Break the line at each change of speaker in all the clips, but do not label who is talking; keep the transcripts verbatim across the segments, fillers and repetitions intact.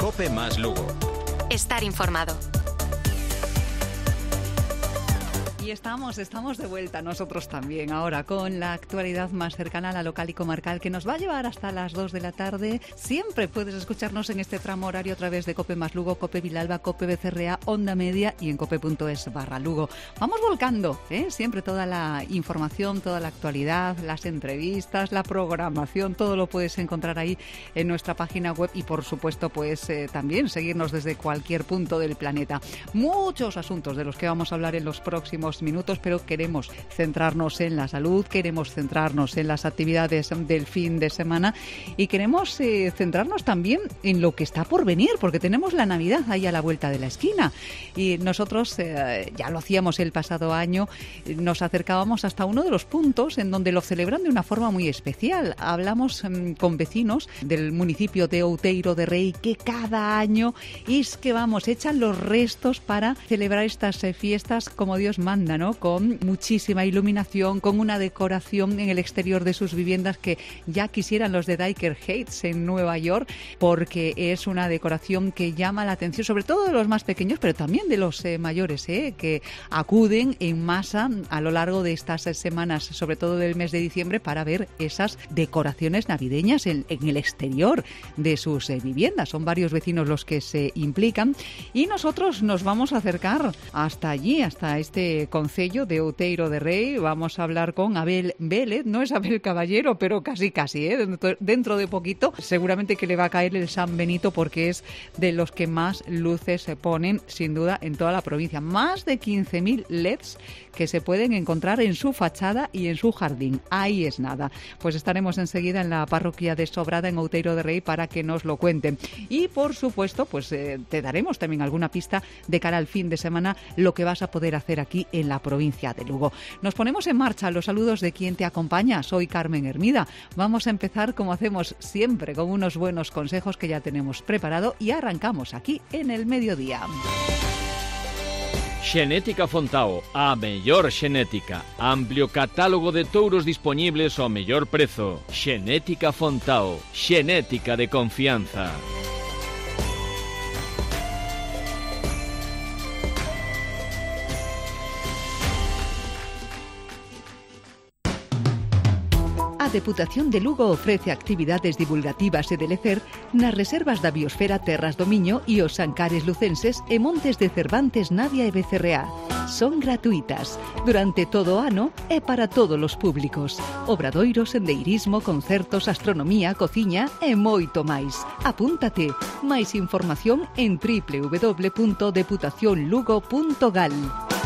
COPE más Lugo.
Estar informado.
Y estamos, estamos de vuelta nosotros también ahora con la actualidad más cercana a la local y comarcal que nos va a llevar hasta las dos de la tarde. Siempre puedes escucharnos en este tramo horario a través de COPE más Lugo, COPE Vilalba, COPE B C R A, Onda Media y en cope punto es barra Lugo. Vamos volcando, ¿eh? Siempre toda la información, toda la actualidad, las entrevistas, la programación, todo lo puedes encontrar ahí en nuestra página web y por supuesto pues eh, también seguirnos desde cualquier punto del planeta. Muchos asuntos de los que vamos a hablar en los próximos minutos, pero queremos centrarnos en la salud, queremos centrarnos en las actividades del fin de semana y queremos eh, centrarnos también en lo que está por venir, porque tenemos la Navidad ahí a la vuelta de la esquina y nosotros eh, ya lo hacíamos el pasado año, nos acercábamos hasta uno de los puntos en donde lo celebran de una forma muy especial. Hablamos eh, con vecinos del municipio de Outeiro de Rei que cada año es que vamos, echan los restos para celebrar estas eh, fiestas como Dios manda, ¿no? Con muchísima iluminación, con una decoración en el exterior de sus viviendas que ya quisieran los de Diker Heights en Nueva York, porque es una decoración que llama la atención, sobre todo de los más pequeños, pero también de los eh, mayores, eh, que acuden en masa a lo largo de estas eh, semanas, sobre todo del mes de diciembre, para ver esas decoraciones navideñas en, en el exterior de sus eh, viviendas. Son varios vecinos los que se implican y nosotros nos vamos a acercar hasta allí, hasta este concello de Outeiro de Rei. Vamos a hablar con Abel Vélez, no es Abel Caballero, pero casi casi, ¿eh? dentro, dentro de poquito seguramente que le va a caer el San Benito porque es de los que más luces se ponen sin duda en toda la provincia. Más de quince mil L E Ds que se pueden encontrar en su fachada y en su jardín. Ahí es nada. Pues estaremos enseguida en la parroquia de Sobrada en Outeiro de Rei para que nos lo cuenten. Y por supuesto, pues eh, te daremos también alguna pista de cara al fin de semana lo que vas a poder hacer aquí en la provincia de Lugo. Nos ponemos en marcha. Los saludos de quien te acompaña. Soy Carmen Hermida. Vamos a empezar como hacemos siempre con unos buenos consejos que ya tenemos preparado y arrancamos aquí en el mediodía.
Xenética Fontao, a mellor xenética. Amplio catálogo de touros disponibles ao mellor prezo. Xenética Fontao, xenética de confianza.
A Deputación de Lugo ofrece actividades divulgativas e de lecer nas reservas da Biosfera Terras do Miño e os Ancares lucenses e Montes de Cervantes, Navia e B C R A. Son gratuitas durante todo o ano e para todos os públicos. Obradoiros, sendeirismo, concertos, astronomía, cociña e moito máis. Apúntate. Máis información en doble u doble u doble u punto deputación lugo punto gal.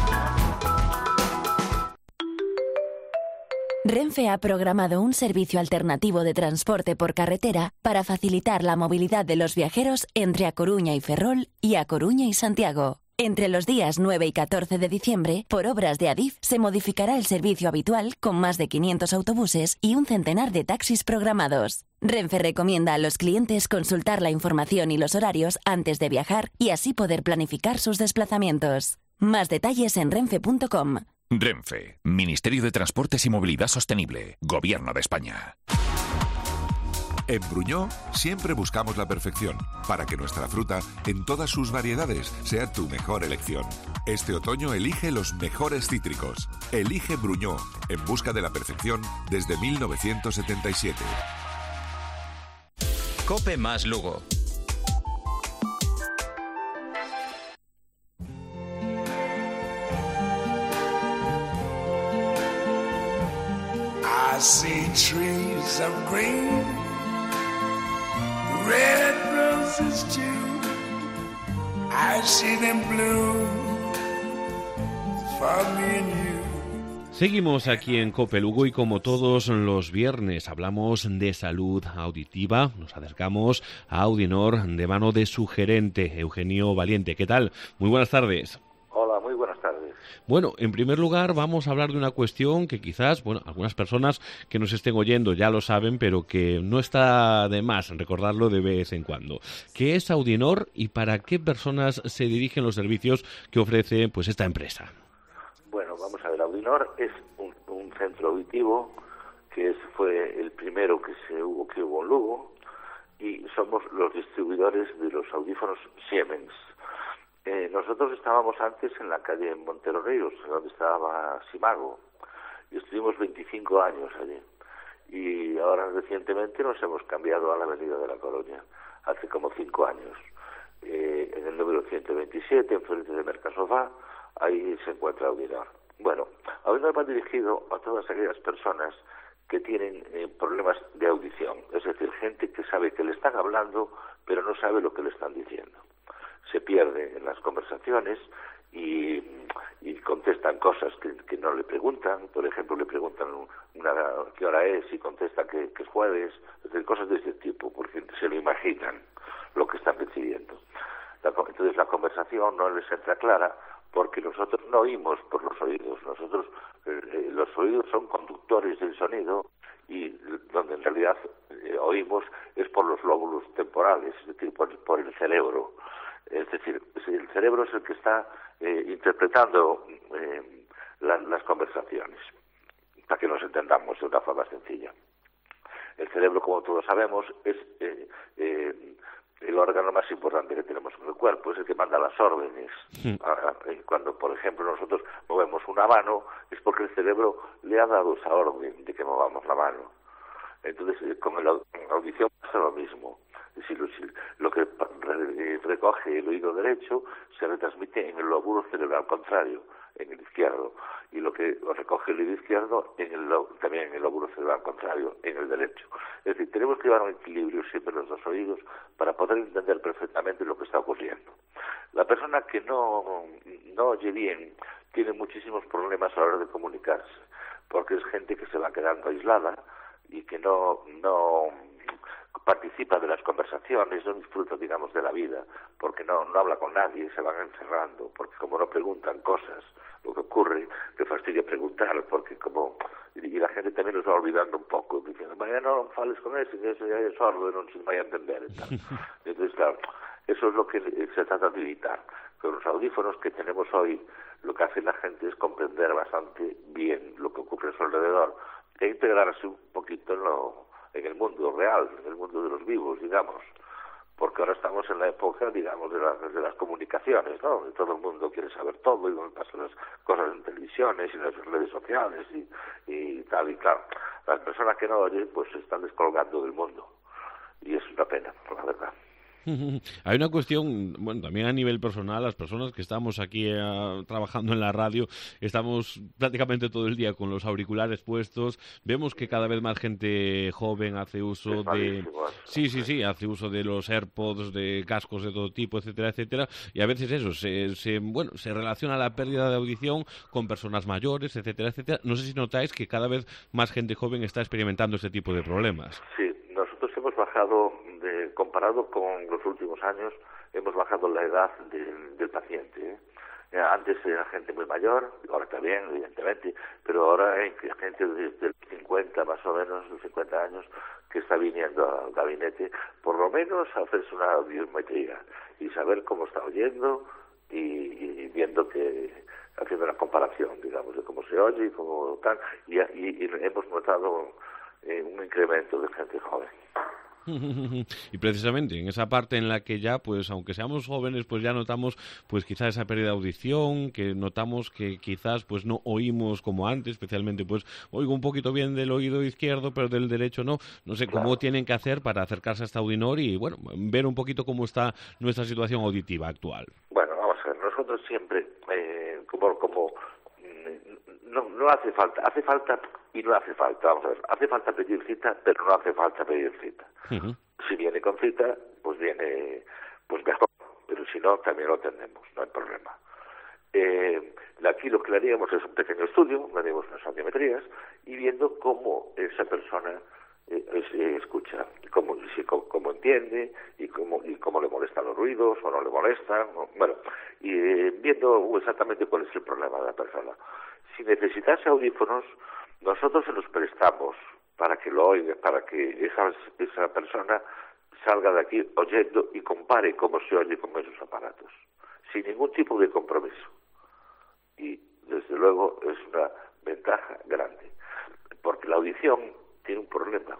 Renfe ha programado un servicio alternativo de transporte por carretera para facilitar la movilidad de los viajeros entre A Coruña y Ferrol y A Coruña y Santiago. Entre los días nueve y catorce de diciembre, por obras de Adif, se modificará el servicio habitual con más de quinientos autobuses y un centenar de taxis programados. Renfe recomienda a los clientes consultar la información y los horarios antes de viajar y así poder planificar sus desplazamientos. Más detalles en renfe punto com.
Renfe, Ministerio de Transportes y Movilidad Sostenible, Gobierno de España.
En Bruñó siempre buscamos la perfección para que nuestra fruta, en todas sus variedades, sea tu mejor elección. Este otoño elige los mejores cítricos. Elige Bruñó, en busca de la perfección desde mil novecientos setenta y siete.
COPE más Lugo.
I see trees of green, red roses too. I see them bloom for me and you.
Seguimos aquí en COPE Lugo y como todos los viernes hablamos de salud auditiva. Nos acercamos a Audinor de mano de su gerente, Eugenio Valiente. ¿Qué tal? Muy buenas tardes.
Hola, muy buenas tardes.
Bueno, en primer lugar vamos a hablar de una cuestión que quizás, bueno, algunas personas que nos estén oyendo ya lo saben, pero que no está de más recordarlo de vez en cuando. ¿Qué es Audinor y para qué personas se dirigen los servicios que ofrece pues esta empresa?
Bueno, vamos a ver, Audinor es un, un centro auditivo que es, fue el primero que se hubo que hubo en Lugo y somos los distribuidores de los audífonos Siemens. Eh, nosotros estábamos antes en la calle Montero Ríos, donde estaba Simago, y estuvimos veinticinco años allí. Y ahora recientemente nos hemos cambiado a la Avenida de la Coruña, hace como cinco años. Eh, en el número ciento veintisiete, enfrente de Mercasofá, ahí se encuentra Audinor. Bueno, Audinor va dirigido a todas aquellas personas que tienen eh, problemas de audición, es decir, gente que sabe que le están hablando, pero no sabe lo que le están diciendo. Se pierde en las conversaciones y, y contestan cosas que, que no le preguntan. Por ejemplo, le preguntan una, qué hora es y contesta que, que es jueves, es decir, cosas de ese tipo, porque se lo imaginan lo que están recibiendo. La, entonces la conversación no les entra clara porque nosotros no oímos por los oídos. Nosotros, eh, los oídos son conductores del sonido y donde en realidad eh, oímos es por los lóbulos temporales, es decir, por, por el cerebro. Es decir, el cerebro es el que está eh, interpretando eh, la, las conversaciones, para que nos entendamos de una forma sencilla. El cerebro, como todos sabemos, es eh, eh, el órgano más importante que tenemos en el cuerpo, es el que manda las órdenes. Sí. Cuando, por ejemplo, nosotros movemos una mano, es porque el cerebro le ha dado esa orden de que movamos la mano. Entonces, con la audición pasa lo mismo. Es decir, lo que recoge el oído derecho se retransmite en el lóbulo cerebral contrario, en el izquierdo, y lo que recoge el oído izquierdo en el, también en el lóbulo cerebral contrario, en el derecho. Es decir, tenemos que llevar un equilibrio siempre en los dos oídos para poder entender perfectamente lo que está ocurriendo. La persona que no, no oye bien tiene muchísimos problemas a la hora de comunicarse, porque es gente que se va quedando aislada y que no, no participa de las conversaciones, no disfruta, digamos, de la vida, porque no, no habla con nadie, se van encerrando, porque como no preguntan cosas, lo que ocurre, que fastidia preguntar, porque como, y la gente también los va olvidando un poco, diciendo, mañana no fales con ese, que ese ya es sordo, no se vaya a entender, y tal. Entonces, claro, eso es lo que se trata de evitar. Con los audífonos que tenemos hoy, lo que hace la gente es comprender bastante bien lo que ocurre a su alrededor, e integrarse un poquito en lo en el mundo real, en el mundo de los vivos, digamos, porque ahora estamos en la época, digamos, de, la, de las comunicaciones, ¿no? Todo el mundo quiere saber todo y dónde pasan las cosas en televisiones y en las redes sociales y, y tal, y claro, las personas que no oyen, pues se están descolgando del mundo, y es una pena, la verdad.
Hay una cuestión, bueno, también a nivel personal, las personas que estamos aquí eh, trabajando en la radio, estamos prácticamente todo el día con los auriculares puestos, vemos que cada vez más gente joven hace uso de... Sí, sí, sí, hace uso de los AirPods, de cascos de todo tipo, etcétera, etcétera, y a veces eso, se, se, bueno, se relaciona la pérdida de audición con personas mayores, etcétera, etcétera. No sé si notáis que cada vez más gente joven está experimentando este tipo de problemas.
Sí, nosotros hemos bajado... De, comparado con los últimos años, hemos bajado la edad de, del paciente. ¿eh? Antes era gente muy mayor, ahora también, evidentemente, pero ahora hay gente desde cincuenta, más o menos, de cincuenta años, que está viniendo al gabinete, por lo menos a hacerse una audiometría y saber cómo está oyendo y, y viendo que, haciendo una comparación, digamos, de cómo se oye y cómo tal, y, y, y hemos notado eh, un incremento de gente joven.
Y precisamente en esa parte en la que ya, pues aunque seamos jóvenes, pues ya notamos pues quizás esa pérdida de audición, que notamos que quizás pues no oímos como antes, especialmente pues oigo un poquito bien del oído izquierdo, pero del derecho no. No sé cómo claro. tienen que hacer para acercarse hasta Audinor y bueno, ver un poquito cómo está nuestra situación auditiva actual.
Bueno, vamos a ver, nosotros siempre, eh, como, como no, no hace falta, hace falta y no hace falta, vamos a ver, hace falta pedir cita, pero no hace falta pedir cita. Uh-huh. Si viene con cita, pues viene, pues mejor, pero si no, también lo atendemos, no hay problema. Eh, aquí lo que le haríamos es un pequeño estudio, le haríamos unas audiometrías y viendo cómo esa persona eh, se escucha, cómo, si, cómo, cómo entiende y cómo, y cómo le molestan los ruidos o no le molestan, o, bueno, y eh, viendo exactamente cuál es el problema de la persona. Si necesitase audífonos, nosotros se los prestamos para que lo oiga, para que esa, esa persona salga de aquí oyendo y compare cómo se oye con esos aparatos, sin ningún tipo de compromiso. Y, desde luego, es una ventaja grande, porque la audición tiene un problema,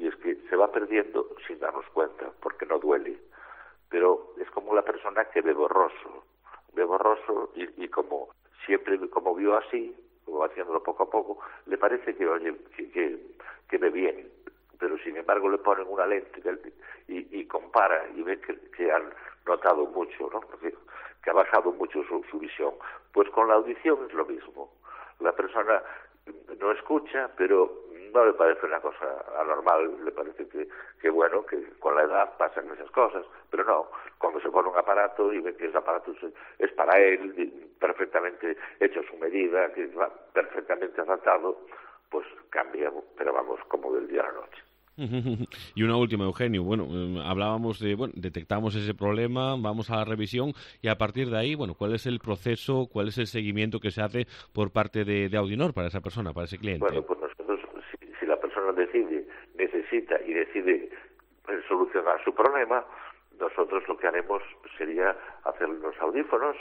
y es que se va perdiendo sin darnos cuenta, porque no duele, pero es como la persona que ve borroso, ve borroso y, y como siempre como vio así, como haciéndolo poco a poco, le parece que oye que, que, que ve bien, pero sin embargo le ponen una lente y, y compara y ve que, que han notado mucho, ¿no? Que, que ha bajado mucho su, su visión. Pues con la audición es lo mismo. La persona no escucha, pero no le parece una cosa anormal, le parece que, que bueno, que con la edad pasan esas cosas, pero no, cuando se pone un aparato y ve que ese aparato es para él, perfectamente hecho a su medida, que va perfectamente adaptado, pues cambia, pero vamos, como del día a la noche.
Y una última, Eugenio. Bueno, eh, hablábamos de, bueno, detectamos ese problema, vamos a la revisión y a partir de ahí, bueno, ¿cuál es el proceso, cuál es el seguimiento que se hace por parte de, de Audinor para esa persona, para ese cliente?
Bueno, pues nosotros, si, si la persona decide, necesita y decide pues, solucionar su problema, nosotros lo que haremos sería hacer los audífonos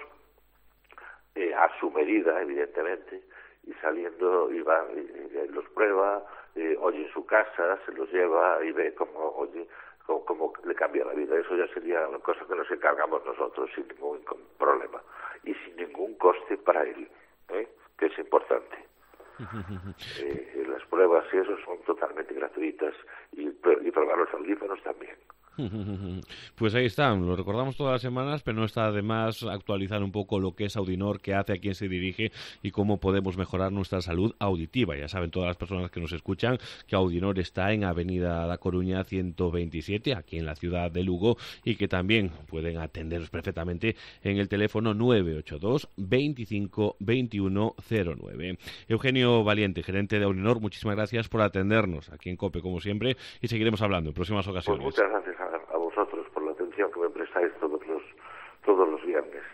eh, a su medida, evidentemente, y saliendo, y va, y, y los prueba, eh, oye en su casa, se los lleva y ve cómo, oye, cómo, cómo le cambia la vida. Eso ya sería una cosa que nos encargamos nosotros sin ningún problema y sin ningún coste para él, ¿eh? Que es importante. eh, las pruebas y eso son totalmente gratuitas y, y probar los audífonos también.
Pues ahí están, lo recordamos todas las semanas, pero no está de más actualizar un poco lo que es Audinor, qué hace, a quién se dirige y cómo podemos mejorar nuestra salud auditiva. Ya saben todas las personas que nos escuchan que Audinor está en Avenida La Coruña ciento veintisiete, aquí en la ciudad de Lugo, y que también pueden atenderos perfectamente en el teléfono nueve ocho dos, veinticinco, veintiuno cero nueve. Eugenio Valiente, gerente de Audinor, muchísimas gracias por atendernos aquí en COPE, como siempre, y seguiremos hablando en próximas ocasiones.
Pues muchas gracias a, a vosotros por la atención que me prestáis todos los, todos los viernes.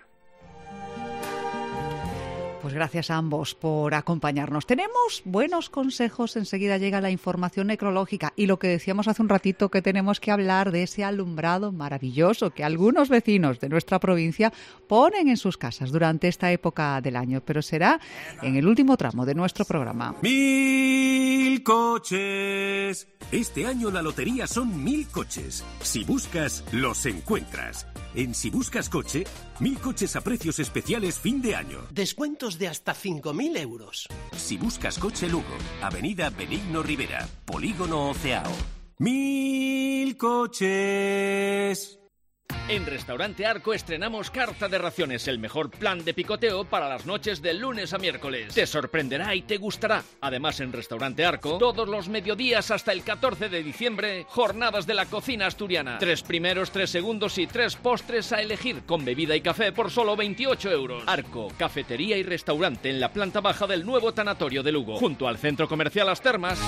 Pues gracias a ambos por acompañarnos. Tenemos buenos consejos, enseguida llega la información necrológica y lo que decíamos hace un ratito, que tenemos que hablar de ese alumbrado maravilloso que algunos vecinos de nuestra provincia ponen en sus casas durante esta época del año, pero será en el último tramo de nuestro programa.
¡Mil coches! Este año la lotería son mil coches. Si buscas, los encuentras. En Si Buscas Coche, mil coches a precios especiales fin de año.
Descuentos de hasta cinco mil euros.
Si Buscas Coche Lugo, Avenida Benigno Rivera, Polígono Oceao. ¡Mil coches!
En Restaurante Arco estrenamos carta de raciones, el mejor plan de picoteo para las noches de lunes a miércoles. Te sorprenderá y te gustará. Además, en Restaurante Arco, todos los mediodías hasta el catorce de diciembre, jornadas de la cocina asturiana. Tres primeros, tres segundos y tres postres a elegir, con bebida y café por solo veintiocho euros. Arco, cafetería y restaurante en la planta baja del nuevo tanatorio de Lugo, junto al Centro Comercial Las Termas.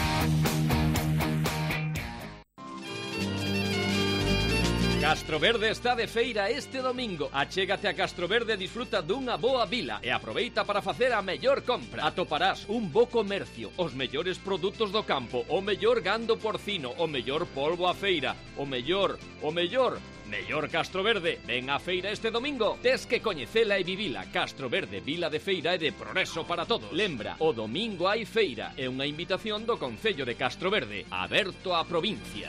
Castroverde está de feira este domingo. Achégate a Castroverde e disfruta dunha boa vila e aproveita para facer a mellor compra. Atoparás un bo comercio, os mellores produtos do campo, o mellor gando porcino, o mellor polvo a feira, o mellor, o mellor... Mellor Castroverde, ven á feira este domingo. Tes que coñecela e vivila. Castroverde, vila de feira e de progreso para todos. Lembra, o domingo hai feira. É unha invitación do Concello de Castroverde, aberto á provincia.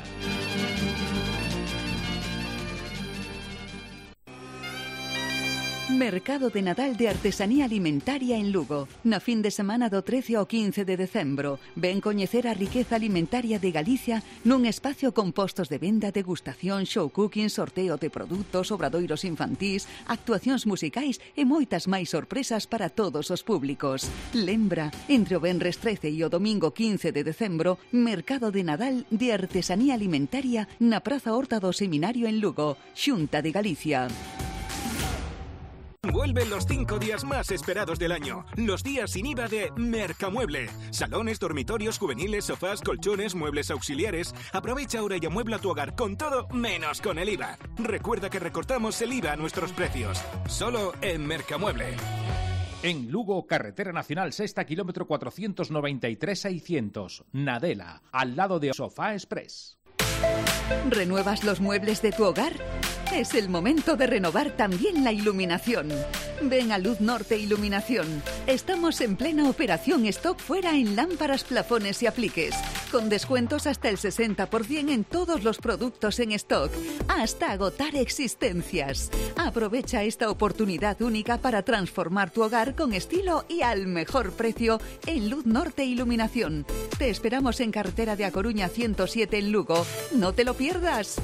Mercado de Nadal de Artesanía Alimentaria en Lugo. Na fin de semana do trece ao quince de decembro. Ven coñecer a riqueza alimentaria de Galicia nun espacio con postos de venda, degustación, show cooking, sorteo de produtos, obradoiros infantís, actuacións musicais e moitas máis sorpresas para todos os públicos. Lembra, entre o venres trece e o domingo quince de decembro, Mercado de Nadal de Artesanía Alimentaria na Praza Horta do Seminario en Lugo, Xunta de Galicia.
Vuelven los cinco días más esperados del año. Los días sin I V A de Mercamueble. Salones, dormitorios, juveniles, sofás, colchones, muebles auxiliares. Aprovecha ahora y amuebla tu hogar con todo menos con el I V A. Recuerda que recortamos el I V A a nuestros precios. Solo en Mercamueble.
En Lugo, carretera nacional sexta, kilómetro cuatrocientos noventa y tres seiscientos. Nadela, al lado de Sofá Express.
¿Renuevas los muebles de tu hogar? Es el momento de renovar también la iluminación. Ven a Luz Norte Iluminación. Estamos en plena operación stock fuera en lámparas, plafones y apliques. con descuentos hasta el sesenta por ciento en todos los productos en stock, hasta agotar existencias. Aprovecha esta oportunidad única para transformar tu hogar con estilo y al mejor precio en Luz Norte Iluminación. Te esperamos en carretera de A Coruña ciento siete en Lugo. ¡No te lo pierdas!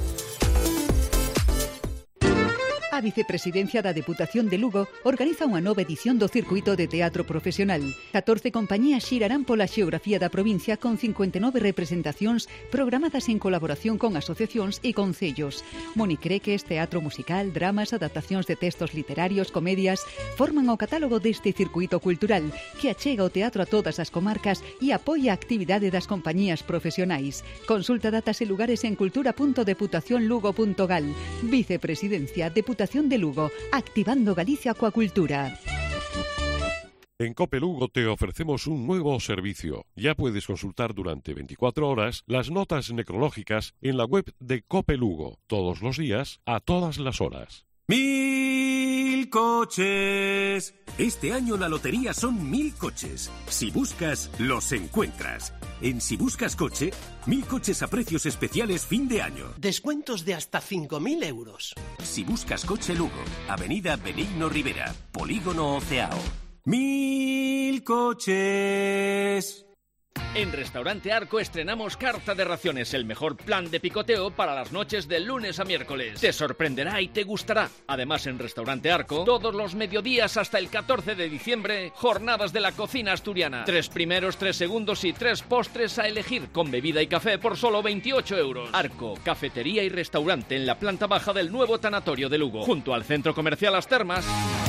A Vicepresidencia da Deputación de Lugo organiza unha nova edición do Circuito de Teatro Profesional. catorce compañías xirarán pola xeografía da provincia con cincuenta e nove representacións programadas en colaboración con asociacións e concellos. Moni Creques, teatro musical, dramas, adaptacións de textos literarios, comedias, forman o catálogo deste circuito cultural que achega o teatro a todas as comarcas e apoia a actividade das compañías profesionais. Consulta datas e lugares en cultura punto deputación lugo punto gal. Vicepresidencia, Deputación de Lugo, activando Galicia coa cultura.
En Cope Lugo te ofrecemos un nuevo servicio. Ya puedes consultar durante veinticuatro horas las notas necrológicas en la web de Cope Lugo, todos los días, a todas las horas.
¡Mil coches! Este año la lotería son mil coches. Si buscas, los encuentras. En Si Buscas Coche, mil coches a precios especiales fin de año.
Descuentos de hasta cinco mil euros.
Si Buscas Coche Lugo, Avenida Benigno Rivera, Polígono Oceao. ¡Mil coches!
En Restaurante Arco estrenamos carta de raciones, el mejor plan de picoteo para las noches de lunes a miércoles. Te sorprenderá y te gustará. Además, en Restaurante Arco, todos los mediodías hasta el catorce de diciembre, jornadas de la cocina asturiana. Tres primeros, tres segundos y tres postres a elegir, con bebida y café por solo veintiocho euros. Arco, cafetería y restaurante en la planta baja del nuevo tanatorio de Lugo, junto al Centro Comercial Las Termas.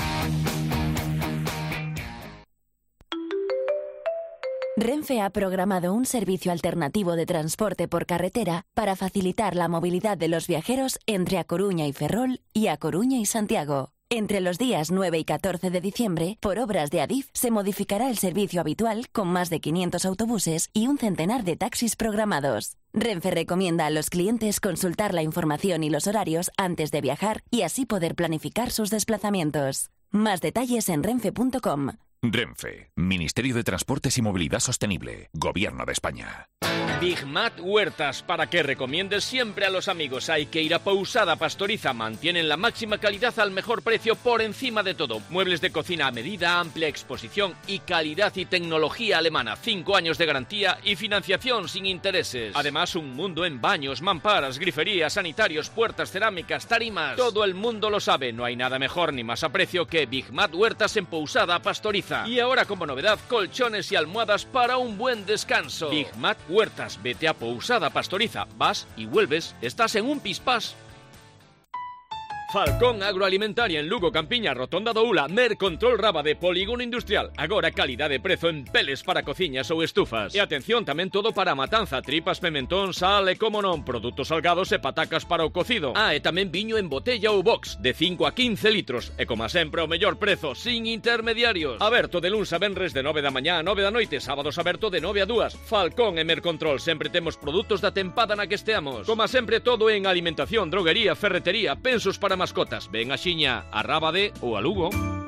Renfe ha programado un servicio alternativo de transporte por carretera para facilitar la movilidad de los viajeros entre A Coruña y Ferrol y A Coruña y Santiago. Entre los días nueve y catorce de diciembre, por obras de Adif, se modificará el servicio habitual con más de quinientos autobuses y un centenar de taxis programados. Renfe recomienda a los clientes consultar la información y los horarios antes de viajar y así poder planificar sus desplazamientos. Más detalles en renfe punto com.
Renfe, Ministerio de Transportes y Movilidad Sostenible, Gobierno de España.
Big Mat Huertas, para que recomiendes siempre a los amigos. Hay que ir a Pousada Pastoriza. Mantienen la máxima calidad al mejor precio por encima de todo. Muebles de cocina a medida, amplia exposición y calidad y tecnología alemana. Cinco años de garantía y financiación sin intereses. Además, un mundo en baños, mamparas, griferías, sanitarios, puertas, cerámicas, tarimas. Todo el mundo lo sabe. No hay nada mejor ni más a precio que Big Mat Huertas en Pousada Pastoriza. Y ahora, como novedad, colchones y almohadas para un buen descanso. Big Mat Huertas. Vete a Pousada Pastoriza, vas y vuelves, estás en un pispás. Falcón Agroalimentaria en Lugo, Campiña, Rotonda do Ula, Mercontrol Rábade, Polígono Industrial. Agora calidad de prezo en peles para cociñas ou estufas. E atención, tamén todo para matanza, tripas, pimentón, sal e como non, produtos salgados e patacas para o cocido. Ah, e tamén viño en botella ou box, de cinco a quince litros. E como sempre o mellor prezo, sin intermediarios. Aberto de luns a venres de nove da mañá a nove da noite, sábados aberto de nove a dúas. Falcón e Mercontrol, sempre temos produtos da tempada na que esteamos. Como sempre, todo en alimentación, droguería, ferretería, pensos para mascotas. Ven a Xiña, a Rábade ou a Lugo.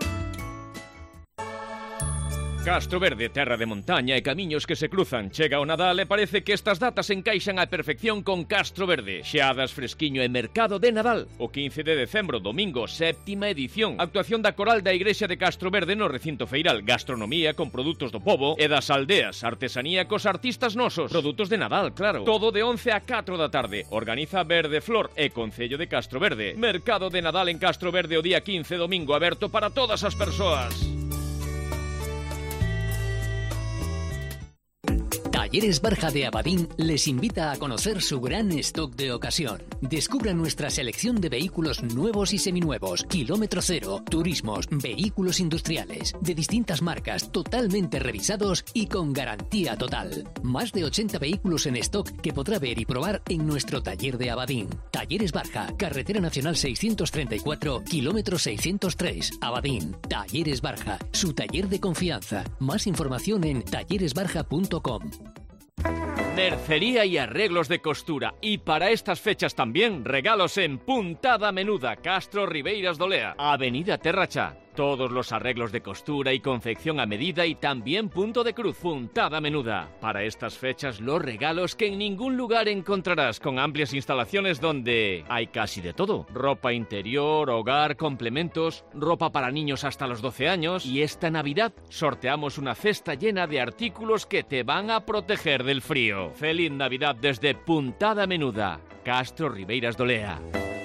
Castro Verde, terra de montaña e camiños que se cruzan. Chega o Nadal e parece que estas datas encaixan á perfección con Castro Verde. Xeadas, fresquiño e mercado de Nadal. O quince de decembro, domingo, séptima edición. Actuación da coral da Igrexa de Castro Verde no recinto feiral. Gastronomía con produtos do pobo e das aldeas. Artesanía cos artistas nosos. Produtos de Nadal, claro. Todo de once a catro da tarde. Organiza Verde Flor e Concello de Castro Verde. Mercado de Nadal en Castro Verde o día quince, domingo, aberto para todas as persoas.
Talleres Barja de Abadín les invita a conocer su gran stock de ocasión. Descubra nuestra selección de vehículos nuevos y seminuevos, kilómetro cero, turismos, vehículos industriales, de distintas marcas, totalmente revisados y con garantía total. Más de ochenta vehículos en stock que podrá ver y probar en nuestro taller de Abadín. Talleres Barja, Carretera Nacional seiscientos treinta y cuatro, kilómetro seiscientos tres, Abadín. Talleres Barja, su taller de confianza. Más información en talleres barja punto com.
Mercería y arreglos de costura. Y para estas fechas también, regalos en Puntada Menuda, Castro Ribeiras Dolea, Avenida Terrachá. Todos los arreglos de costura y confección a medida y también punto de cruz, puntada menuda. Para estas fechas los regalos que en ningún lugar encontrarás, con amplias instalaciones donde hay casi de todo. Ropa interior, hogar, complementos, ropa para niños hasta los doce años. Y esta Navidad sorteamos una cesta llena de artículos que te van a proteger del frío. Feliz Navidad desde Puntada Menuda, Castro Ribeiras de Olea.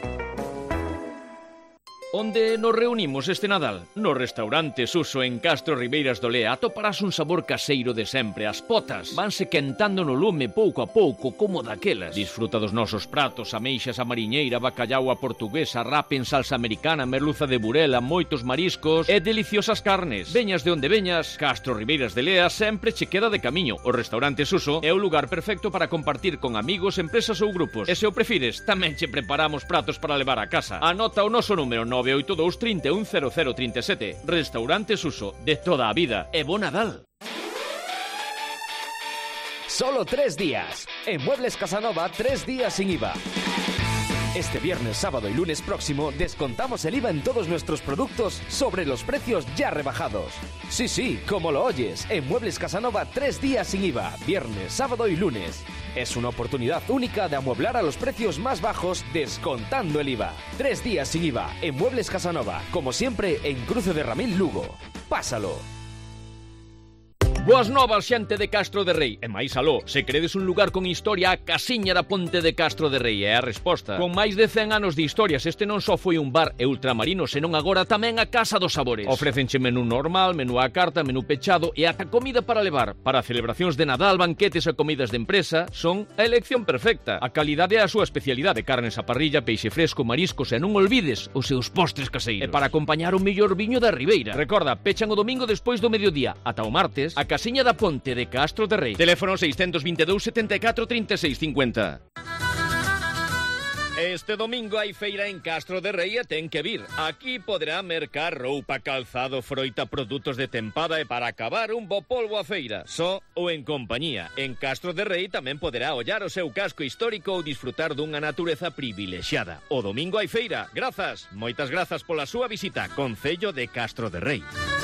Onde nos reunimos este Nadal? No restaurante Suso en Castro Ribeiras de Olea atoparás un sabor caseiro de sempre. As potas vanse quentando no lume pouco a pouco como daquelas. Disfruta dos nosos pratos, ameixas a mariñeira, bacallau a portuguesa, rap en salsa americana, merluza de burela, moitos mariscos e deliciosas carnes. Veñas de onde veñas, Castro Ribeiras de Olea sempre che queda de camiño. O restaurante Suso é o lugar perfecto para compartir con amigos, empresas ou grupos. E se o prefires, tamén che preparamos pratos para levar a casa. Anota o noso número nove oito dous, trinta e un, cero cero trinta e sete. Restaurante Suso, de toda a vida. E bo Nadal.
Solo tres días. En Muebles Casanova, tres días sin I V A. Este viernes, sábado y lunes próximo descontamos el I V A en todos nuestros productos sobre los precios ya rebajados. Sí, sí, como lo oyes, en Muebles Casanova tres días sin I V A, viernes, sábado y lunes. Es una oportunidad única de amueblar a los precios más bajos descontando el I V A. Tres días sin I V A en Muebles Casanova, como siempre en Cruce de Ramil, Lugo. Pásalo.
Boas novas, xente de Castro de Rei. E máis aló, se queredes un lugar con historia, a Casiña da Ponte de Castro de Rei é a resposta. Con máis de cen anos de historias, este non só foi un bar e ultramarino, senón agora tamén a Casa dos Sabores. Ofrécenche menú normal, menú á carta, menú pechado e ata comida para levar. Para celebracións de Nadal, banquetes e comidas de empresa, son a elección perfecta. A calidade é a súa especialidade, carnes a parrilla, peixe fresco, mariscos e non olvides os seus postres caseiros. E para acompañar o mellor viño da Ribeira. Recorda, pechan o domingo despois do mediodía. Ata o martes, a Casiña da Ponte de Castro de Rei. Teléfono seiscentos veintidós, setenta e catro, trinta e seis cincuenta. Este domingo hai feira en Castro de Rei e ten que vir. Aquí poderá mercar roupa, calzado, froita, produtos de tempada e para acabar un bo polvo a feira. Só ou en compañía. En Castro de Rei tamén poderá ollar o seu casco histórico ou disfrutar dunha natureza privilexiada. O domingo hai feira. Grazas, moitas grazas pola súa visita. Concello de Castro de Rei.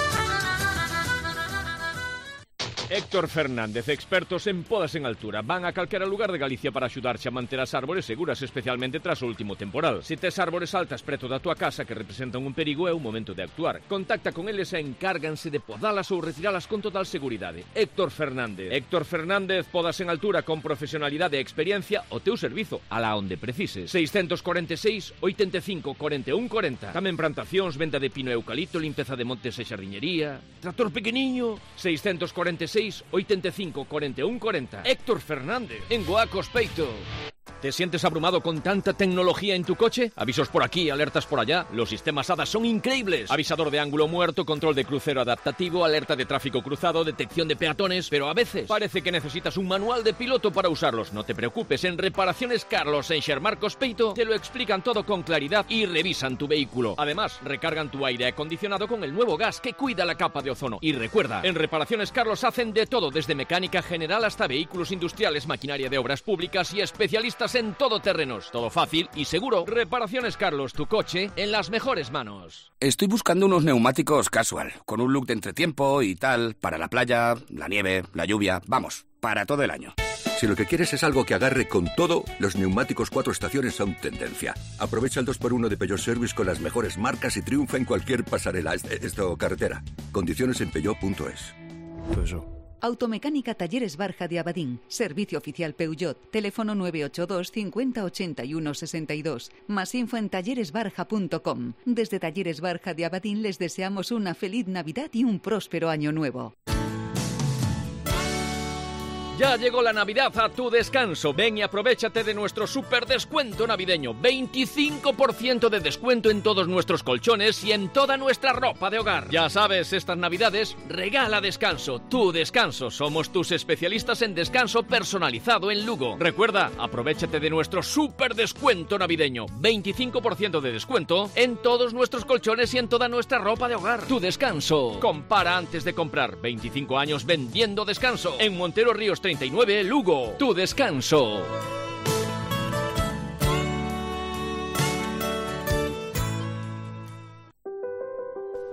Héctor Fernández, expertos en podas en altura. Van a calquera lugar de Galicia para axudarche a manter as árbores seguras, especialmente tras o último temporal. Se tes árbores altas preto da tua casa que representan un perigo, é o momento de actuar. Contacta con eles e encárganse de podalas ou retiralas con total seguridade. Héctor Fernández. Héctor Fernández, podas en altura con profesionalidade e experiencia, o teu servizo, alá onde precises. seiscentos cuarenta e seis, oitenta e cinco, cuarenta e un, cuarenta. Tamén plantacións, venta de pino e eucalipto, limpeza de montes e xardiñería. Tractor pequeniño. seiscentos cuarenta e seis, oitenta e cinco, cuarenta e un, cuarenta. Héctor Fernández, en Guacos Peito. ¿Te sientes abrumado con tanta tecnología en tu coche? Avisos por aquí, alertas por allá. Los sistemas A D A son increíbles. Avisador de ángulo muerto, control de crucero adaptativo, alerta de tráfico cruzado, detección de peatones. Pero a veces parece que necesitas un manual de piloto para usarlos. No te preocupes, en Reparaciones Carlos en Xermarcos Peito te lo explican todo con claridad y revisan tu vehículo. Además, recargan tu aire acondicionado con el nuevo gas que cuida la capa de ozono. Y recuerda, en Reparaciones Carlos hacen de todo, desde mecánica general hasta vehículos industriales, maquinaria de obras públicas y especialistas en todoterrenos. Todo fácil y seguro. Reparaciones Carlos, tu coche en las mejores manos.
Estoy buscando unos neumáticos casual, con un look de entretiempo y tal, para la playa, la nieve, la lluvia, vamos, para todo el año.
Si lo que quieres es algo que agarre con todo, los neumáticos cuatro estaciones son tendencia. Aprovecha el dos por uno de Peugeot Service con las mejores marcas y triunfa en cualquier pasarela, esto carretera. Condiciones en peugeot punto es.
Peugeot. Automecánica Talleres Barja de Abadín. Servicio oficial Peugeot. Teléfono nueve ocho dos, cincuenta, ochenta y uno, sesenta y dos. Más info en talleres barja punto com. Desde Talleres Barja de Abadín les deseamos una feliz Navidad y un próspero año nuevo.
Ya llegó la Navidad a tu descanso. Ven y aprovéchate de nuestro super descuento navideño. veinticinco por ciento de descuento en todos nuestros colchones y en toda nuestra ropa de hogar. Ya sabes, estas Navidades, regala descanso. Tu descanso. Somos tus especialistas en descanso personalizado en Lugo. Recuerda, aprovéchate de nuestro super descuento navideño. veinticinco por ciento de descuento en todos nuestros colchones y en toda nuestra ropa de hogar. Tu descanso. Compara antes de comprar. veinticinco años vendiendo descanso. En Montero Ríos treinta y nueve, Lugo. Tu descanso.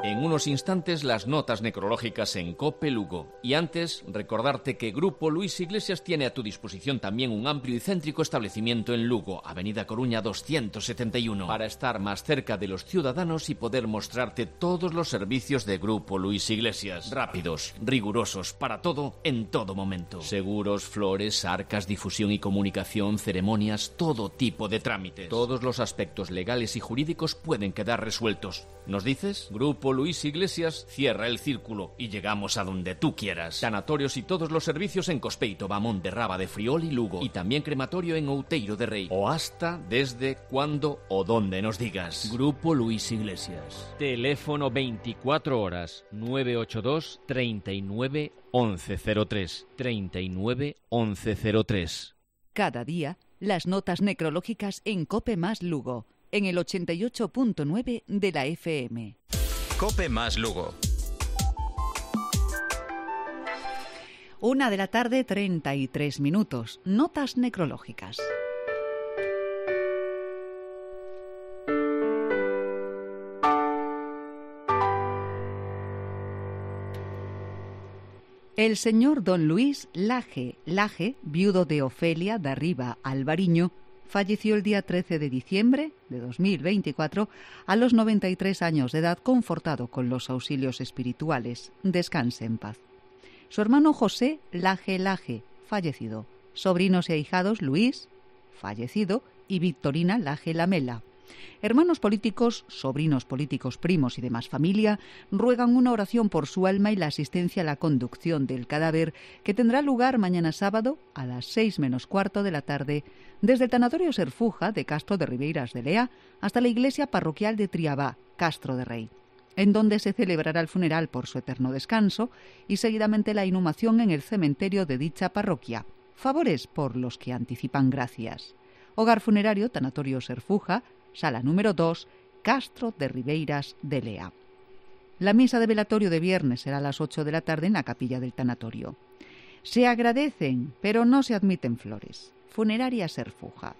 En unos instantes las notas necrológicas en COPE Lugo. Y antes, recordarte que Grupo Luis Iglesias tiene a tu disposición también un amplio y céntrico establecimiento en Lugo, Avenida Coruña doscientos setenta y uno, para estar más cerca de los ciudadanos y poder mostrarte todos los servicios de Grupo Luis Iglesias. Rápidos, rigurosos, para todo, en todo momento. Seguros, flores, arcas, difusión y comunicación, ceremonias, todo tipo de trámites. Todos los aspectos legales y jurídicos pueden quedar resueltos. ¿Nos dices? Grupo Luis Iglesias cierra el círculo y llegamos a donde tú quieras. Sanatorios y todos los servicios en Cospeito, Bamón de Rábade, Friol y Lugo. Y también crematorio en Outeiro de Rei. O hasta, desde, cuando o donde nos digas. Grupo Luis Iglesias. Teléfono veinticuatro horas nueve ocho dos, treinta y nueve, once cero tres. treinta y nueve, once cero tres.
Cada día, las notas necrológicas en COPE más Lugo, en el ochenta y ocho punto nueve de la F M.
COPE más Lugo.
Una de la tarde, treinta y tres minutos. Notas necrológicas. El señor don Luis Laje Laje, viudo de Ofelia da Riva Alvariño, falleció el día trece de diciembre de dos mil veinticuatro a los noventa y tres años de edad, confortado con los auxilios espirituales. Descanse en paz. Su hermano José Laje Laje, fallecido. Sobrinos y ahijados Luis, fallecido, y Victorina Laje Lamela. Hermanos políticos, sobrinos políticos, primos y demás familia ruegan una oración por su alma y la asistencia a la conducción del cadáver, que tendrá lugar mañana sábado a las seis menos cuarto de la tarde desde el tanatorio Serfuja de Castro de Ribeiras de Lea hasta la iglesia parroquial de Triabá, Castro de Rei, en donde se celebrará el funeral por su eterno descanso y seguidamente la inhumación en el cementerio de dicha parroquia. Favores por los que anticipan gracias. Hogar funerario Tanatorio Serfuja, sala número dos, Castro de Ribeiras de Lea. La misa de velatorio de viernes será a las ocho de la tarde en la capilla del tanatorio. Se agradecen, pero no se admiten flores. Funeraria Serfuja.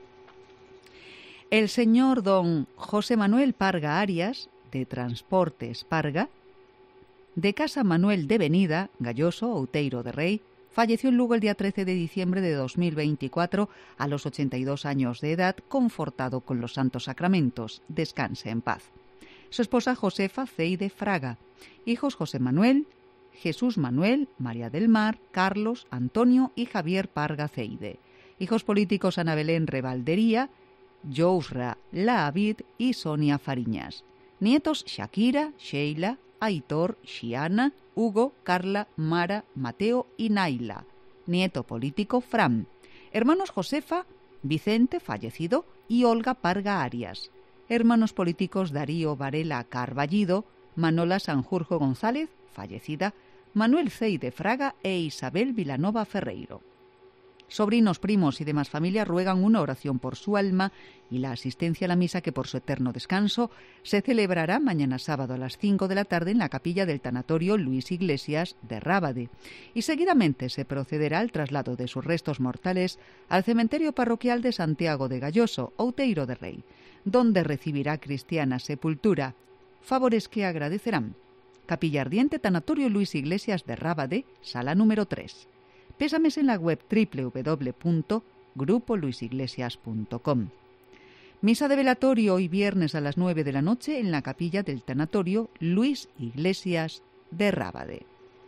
El señor don José Manuel Parga Arias, de Transportes Parga, de Casa Manuel de Venida, Galloso, Outeiro de Rei, falleció en Lugo el día trece de diciembre de dos mil veinticuatro a los ochenta y dos años de edad, confortado con los santos sacramentos. Descanse en paz. Su esposa Josefa Ceide Fraga. Hijos José Manuel, Jesús Manuel, María del Mar, Carlos, Antonio y Javier Parga Ceide. Hijos políticos Ana Belén Revaldería, Jousra Laavid y Sonia Fariñas. Nietos Shakira, Sheila, Aitor, Xiana, Hugo, Carla, Mara, Mateo y Naila. Nieto político Fran. Hermanos Josefa, Vicente, fallecido, y Olga Parga Arias. Hermanos políticos Darío Varela Carballido, Manola Sanjurjo González, fallecida, Manuel Ceide Fraga e Isabel Vilanova Ferreiro. Sobrinos, primos y demás familia ruegan una oración por su alma y la asistencia a la misa que por su eterno descanso se celebrará mañana sábado a las cinco de la tarde en la capilla del tanatorio Luis Iglesias de Rábade, y seguidamente se procederá al traslado de sus restos mortales al cementerio parroquial de Santiago de Galloso, Outeiro de Rei, donde recibirá cristiana sepultura. Favores que agradecerán. Capilla Ardiente, tanatorio Luis Iglesias de Rábade, sala número tres. Pésames en la web doble u doble u doble u punto grupo luis iglesias punto com. Misa de velatorio hoy viernes a las nueve de la noche en la capilla del tanatorio Luis Iglesias de Rábade.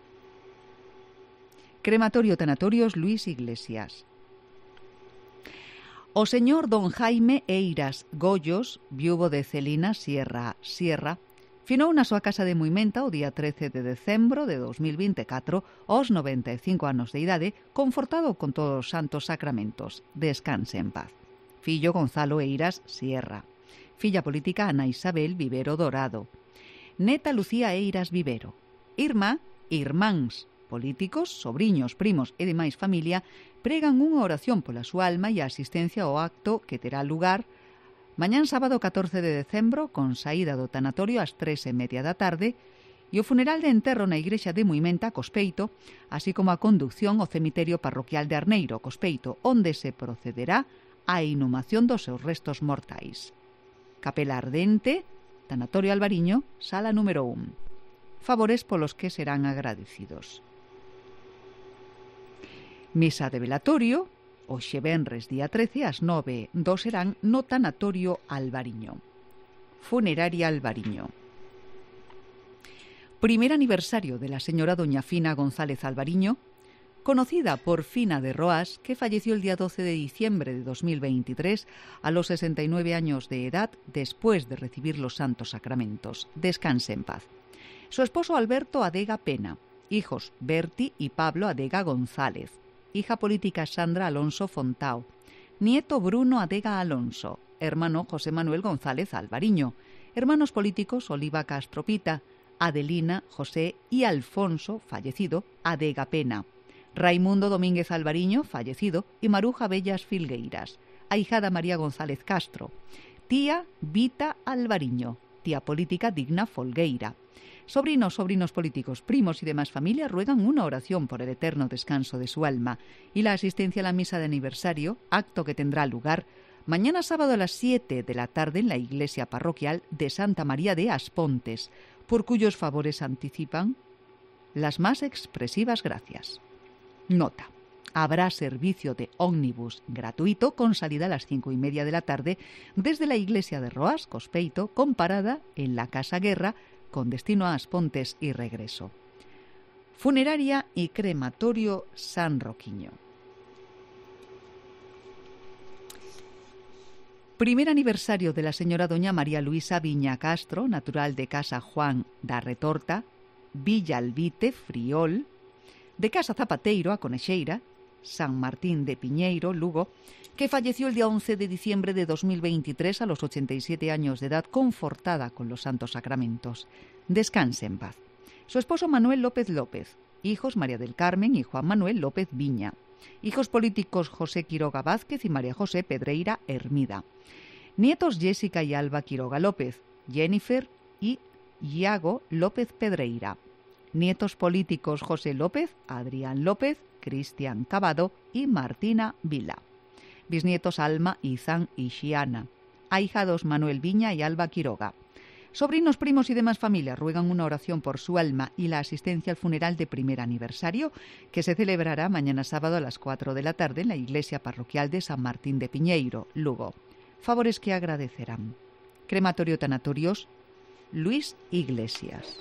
Crematorio Tanatorios Luis Iglesias. O señor don Jaime Eiras Goyos, viuvo de Celina Sierra Sierra, finou na súa casa de Muimenta o día trece de decembro de dos mil veinticuatro aos noventa e cinco anos de idade, confortado con todos os santos sacramentos. Descanse en paz. Fillo Gonzalo Eiras Sierra. Filla política Ana Isabel Vivero Dorado. Neta Lucía Eiras Vivero. Irmá, irmáns políticos, sobriños, primos e demais familia pregan unha oración pola súa alma e a asistencia ao acto que terá lugar mañán sábado catorce de decembro, con saída do tanatorio ás tres e media da tarde, e o funeral de enterro na igrexa de Muimenta, Cospeito, así como a conducción ao cemiterio parroquial de Arneiro, Cospeito, onde se procederá á inhumación dos seus restos mortais. Capela ardente Tanatorio Albariño, sala número uno. Favores polos que serán agradecidos. Misa de velatorio, hoxe venres día trece, ás nove do serán no Tanatorio Albariño. Funeraria Albariño. Primer aniversario de la señora doña Fina González Albariño, conocida por Fina de Roas, que falleció el día doce de diciembre de dos mil veintitrés a los sesenta y nueve años de edad después de recibir los santos sacramentos. Descanse en paz. Su esposo Alberto Adega Pena, hijos Berti y Pablo Adega González, hija política Sandra Alonso Fontao, nieto Bruno Adega Alonso, hermano José Manuel González Albariño, hermanos políticos Oliva Castro Pita, Adelina, José y Alfonso, fallecido, Adega Pena, Raimundo Domínguez Albariño, fallecido, y Maruja Bellas Filgueiras, ahijada María González Castro, tía Vita Albariño, tía política Digna Folgueira. Sobrinos, sobrinos políticos, primos y demás familias ruegan una oración por el eterno descanso de su alma y la asistencia a la misa de aniversario, acto que tendrá lugar mañana sábado a las siete de la tarde en la iglesia parroquial de Santa María de Aspontes, por cuyos favores anticipan las más expresivas gracias. Nota. Habrá servicio de ómnibus gratuito con salida a las cinco y media de la tarde desde la iglesia de Roas, Cospeito, con parada en la Casa Guerra, con destino a Aspontes y regreso. Funeraria y crematorio San Roquiño. Primer aniversario de la señora doña María Luisa Viña Castro, natural de Casa Juan da Retorta, Villa Albite, Friol, de Casa Zapateiro, a Conexeira, San Martín de Piñeiro, Lugo, que falleció el día once de diciembre de dos mil veintitrés a los ochenta y siete años de edad, confortada con los santos sacramentos. Descanse en paz. Su esposo Manuel López López, hijos María del Carmen y Juan Manuel López Viña, hijos políticos José Quiroga Vázquez y María José Pedreira Hermida, nietos Jessica y Alba Quiroga López, Jennifer y Iago López Pedreira, nietos políticos José López, Adrián López, Cristian Cabado y Martina Vila, bisnietos Alma, Izan y Xiana, ahijados Manuel Viña y Alba Quiroga. Sobrinos, primos y demás familias ruegan una oración por su alma y la asistencia al funeral de primer aniversario, que se celebrará mañana sábado a las cuatro de la tarde en la iglesia parroquial de San Martín de Piñeiro, Lugo. Favores que agradecerán. Crematorio Tanatorios Luis Iglesias.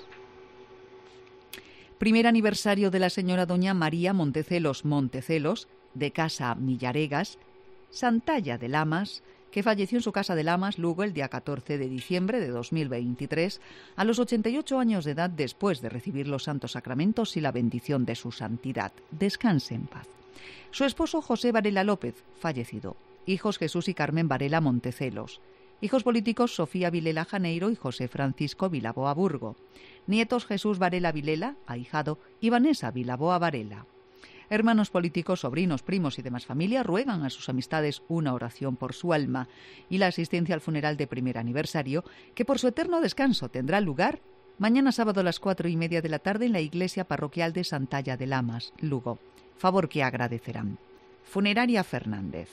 Primer aniversario de la señora doña María Montecelos Montecelos, de Casa Millaregas, Santalla de Lamas, que falleció en su casa de Lamas, Lugo, el día catorce de diciembre de dos mil veintitrés, a los ochenta y ocho años de edad, después de recibir los santos sacramentos y la bendición de su santidad. Descanse en paz. Su esposo José Varela López, fallecido. Hijos Jesús y Carmen Varela Montecelos. Hijos políticos Sofía Vilela Janeiro y José Francisco Vilaboa Burgo. Nietos Jesús Varela Vilela, ahijado, y Vanessa Vilaboa Varela. Hermanos políticos, sobrinos, primos y demás familias ruegan a sus amistades una oración por su alma y la asistencia al funeral de primer aniversario, que por su eterno descanso tendrá lugar mañana sábado a las cuatro y media de la tarde en la iglesia parroquial de Santalla de Lamas, Lugo. Favor que agradecerán. Funeraria Fernández.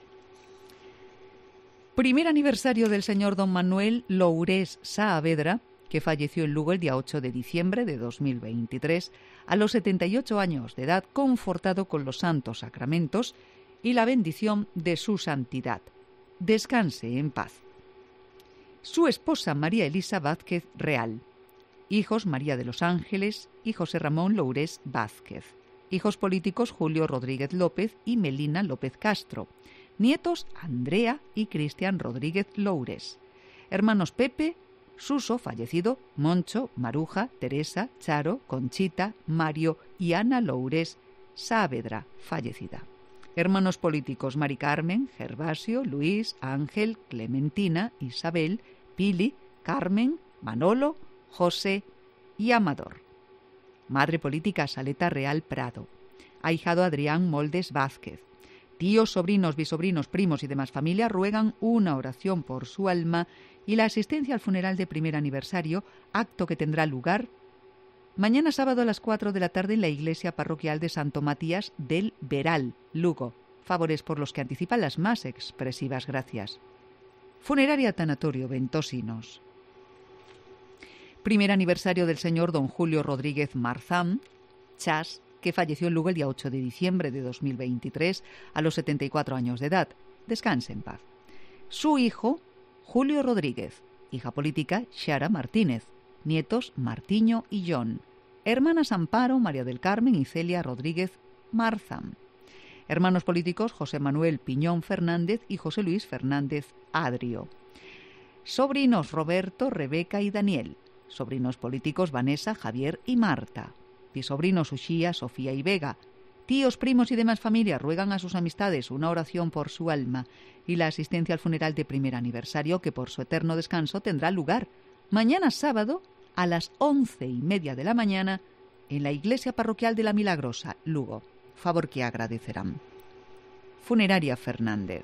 Primer aniversario del señor don Manuel Lourés Saavedra, que falleció en Lugo el día ocho de diciembre de dos mil veintitrés, a los setenta y ocho años de edad, confortado con los santos sacramentos y la bendición de su santidad. Descanse en paz. Su esposa María Elisa Vázquez Real. Hijos María de los Ángeles y José Ramón Lourés Vázquez. Hijos políticos Julio Rodríguez López y Melina López Castro. Nietos Andrea y Cristian Rodríguez Loures. Hermanos Pepe, Suso, fallecido, Moncho, Maruja, Teresa, Charo, Conchita, Mario y Ana Loures Saavedra, fallecida. Hermanos políticos Mari Carmen, Gervasio, Luis, Ángel, Clementina, Isabel, Pili, Carmen, Manolo, José y Amador. Madre política Saleta Real Prado. Ahijado Adrián Moldes Vázquez. Tíos, sobrinos, bisobrinos, primos y demás familias ruegan una oración por su alma y la asistencia al funeral de primer aniversario, acto que tendrá lugar mañana sábado a las cuatro de la tarde en la iglesia parroquial de Santo Matías del Veral, Lugo. Favores por los que anticipan las más expresivas gracias. Funeraria Tanatorio Ventosinos. Primer aniversario del señor don Julio Rodríguez Marzán, Chas, que falleció en Lugo el día ocho de diciembre de dos mil veintitrés a los setenta y cuatro años de edad. Descanse en paz. Su hijo, Julio Rodríguez. Hija política, Xara Martínez. Nietos, Martiño y John. Hermanas Amparo, María del Carmen y Celia Rodríguez Marzán. Hermanos políticos, José Manuel Piñón Fernández y José Luis Fernández Adrio. Sobrinos, Roberto, Rebeca y Daniel. Sobrinos políticos, Vanessa, Javier y Marta. Bisobrinos, Uxía, Sofía y Vega. Tíos, primos y demás familias ruegan a sus amistades una oración por su alma y la asistencia al funeral de primer aniversario que por su eterno descanso tendrá lugar mañana sábado a las once y media de la mañana en la iglesia parroquial de la Milagrosa, Lugo. Favor que agradecerán. Funeraria Fernández.